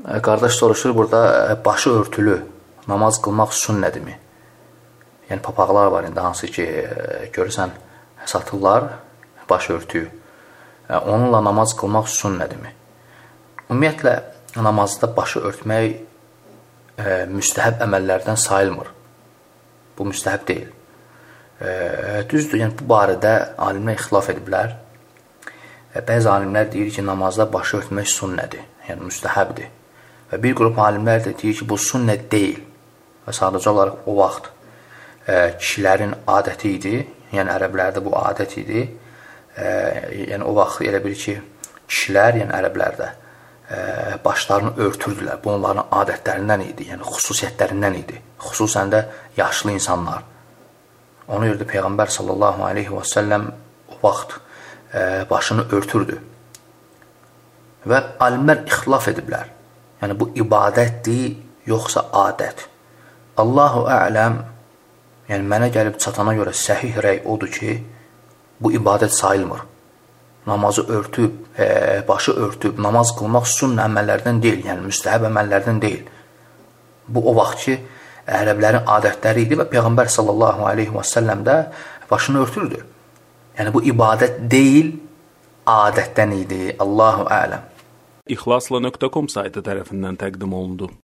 Qardaş soruşur, burada başı örtülü namaz qılmaq sünnədirmi? Yəni, papaqlar var indi, hansı ki, görürsən, satırlar baş örtüyü. Onunla namaz qılmaq sünnədirmi? Ümumiyyətlə, namazda başı örtmək müstəhəb əməllərdən sayılmır. Bu müstəhəb deyil. Düzdür, yəni bu barədə alimlər ixtilaf ediblər. Bəzi alimlər deyir ki, namazda başı örtmək sünnədir, yəni müstəhəbdir. Və bir qrup alimlər də deyir ki, bu sünnə deyil. Və sadəcə olaraq o vaxt kişilərin adəti idi, yəni ərəblərdə bu adət idi. Yəni o vaxt elə bil ki, kişilər, yəni ərəblərdə başlarını örtürdülər. Bu onların adətlərindən idi, yəni xüsusiyyətlərindən idi. Xüsusən də yaşlı insanlar. Ona görə də Peyğəmbər sallallahu aleyhi və səlləm o vaxt başını örtürdü. Və alimlər ixtilaf ediblər. Yəni bu ibadətdir, yoxsa adət. Allahu ələm, yəni mənə gəlib çatana görə səhih rəy odur ki, bu ibadət sayılmır. Namazı örtüb, başı örtüb, namaz qılmaq sünnə əməllərdən deyil, yəni müstəhəb əməllərdən deyil. Bu o vaxt ki, ərəblərin adətləri idi və Peyğəmbər sallallahu aleyhi və səlləm də başını örtürdü. Yəni bu ibadət deyil, adətdən idi. Allahu ələm. İxlasla.com saytı tərəfindən təqdim olundu.